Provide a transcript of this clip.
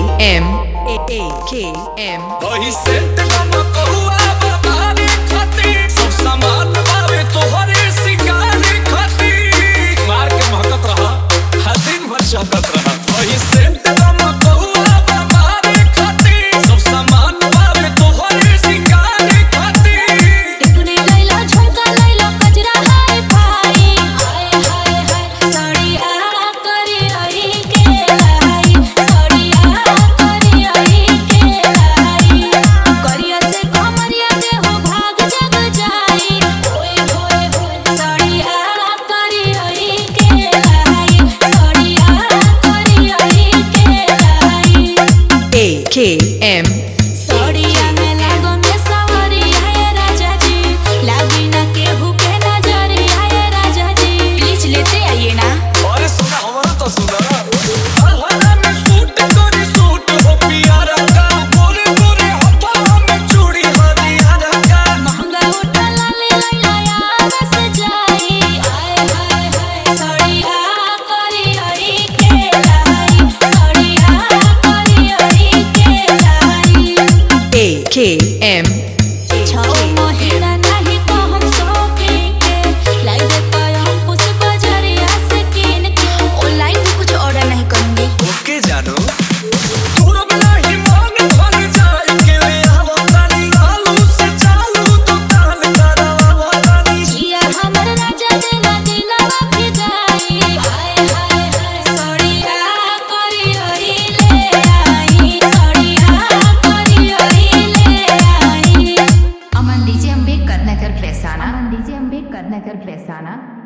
AKM वही scent का कहुआ बाबारे खाती सब सामान बावे तोहरे शिकारे खाती मार के महकत रहा हर दिन भर चहकत रहा वही सेंट का कहुआ बाबारे खाती सब सामान बावे तोहरे शिकारे खाती टिकुने लैला झुमका लैला कजरा हाय भाई हाय हाय हाय साड़िया करी आई के लाई साड़िया करी आई के लाई करिया से कमरिया के हो भाग जग जाई होए होए होए साड़िया करी आई के लाई साड़िया करी आई के लाई AKM साड़िया में लागो में सवरिया है राजा जी लागी ना केहू के नजरिया है राजा जी प्लीज लेते आइए ना अरे सुना हमारा तो सुना हल्ला में सूट करे सूट हो प्यारा का बोरे बोरे हथा में चूड़ी हरियाणा का महंगा उठा लाले लैला यार से जाई हाय हाय हाय साड़िया करी आई के लाई साड़िया करी आई के लाई AKM छौ महीना नहीं तो हम शॉपिंग के लाई देता हम कुछ बजरिया से किन के ऑनलाइन भी कुछ ऑर्डर नहीं करूंगी ओके जानो तोरा बिना ही मांग भर जाए के ले आवतानी आलू से चालू दुकान करावतानी जिया हमर राजा दिला दिलवा भी जाई हाय हाय हाय साड़िया करी आई ले आई साड़िया करी आई ले आई अमन डीजे अम्बेडकर नगर प्रेसाना